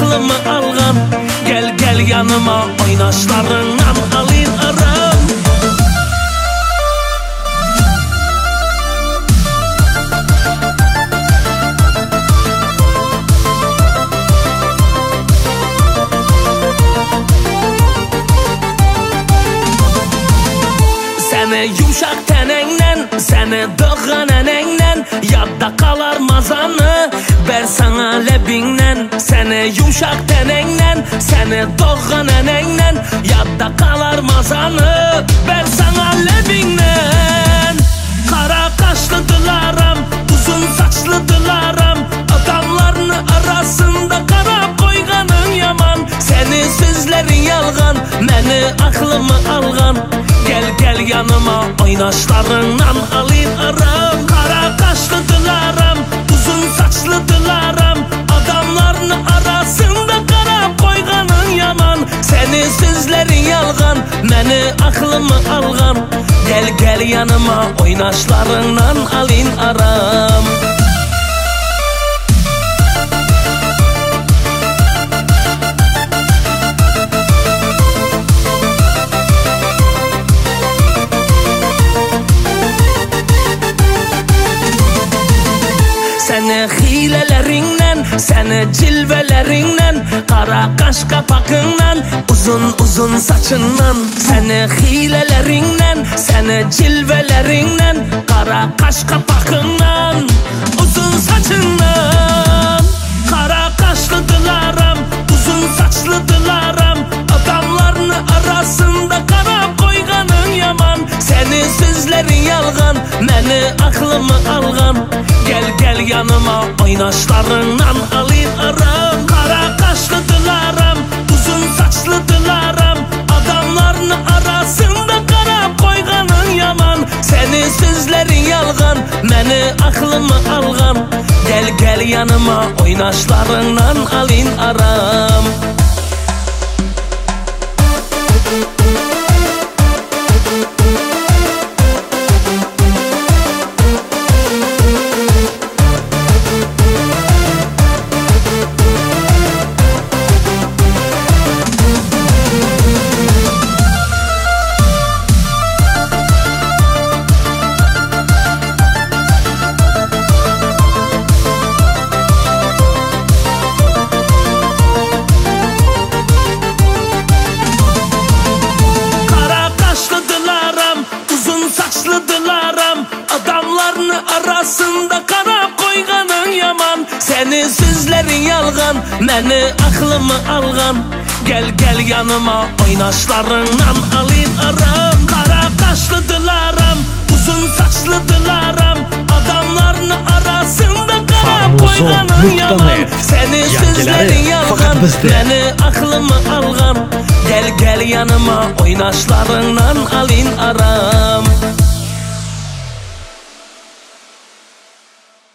aklımı algan. Gel gel yanıma oynaşlarından alayım aram. Seni yumşak tenenle, seni doğan enenle, yadda kalar mazanı ver sana lebinle. Seni yumşak tenenle, seni doğan enenle, yadda kalar mazanı ver sana lebinle. Kara kaşlıdılaram, uzun saçlıdılaram, adamların arasında kara koyganın yaman. Seni sözlerin yalgan, beni aklımı algan. Gel gel yanıma oynaşlarından alayım aram. Kara kaşlıdılaram, uzun saçlıdılaram, adamların arasında kara koyganın yaman. Seni sözlerin yalgan, beni aklımı algan. Gel gel yanıma oynaşlarından alayım aram. Seni hilelerinle, seni cilvelerinle, kara kaş kapakınla, uzun uzun saçınla. Seni hilelerinle, seni cilvelerinle, kara kaş kapakınla, uzun saçınla. Kara kaşlıdılaram, uzun saçlıdılaram, adamların arasında kara koyganın yaman. Seni sözlerin yalgan, beni aklımı algan. Gel gel yanıma oynaşlarından alayım aram. Kara kaşlıdılaram, uzun saçlıdılaram, adamların arasında kara koyganın yaman. Seni sözlerin yalgan, beni aklımı algan. Gel gel yanıma oynaşlarından alayım aram. Arasında kara koyganın yaman. Seni sözlerin yalgan, beni aklımı algan. Gel gel yanıma oynaşlarından alayım aram. Kara kaşlıdılaram, uzun saçlıdılaram, adamların arasında kara koyganın yaman. Seni sözlerin yalgan, beni aklımı algan. Gel gel yanıma oynaşlarından alayım aram.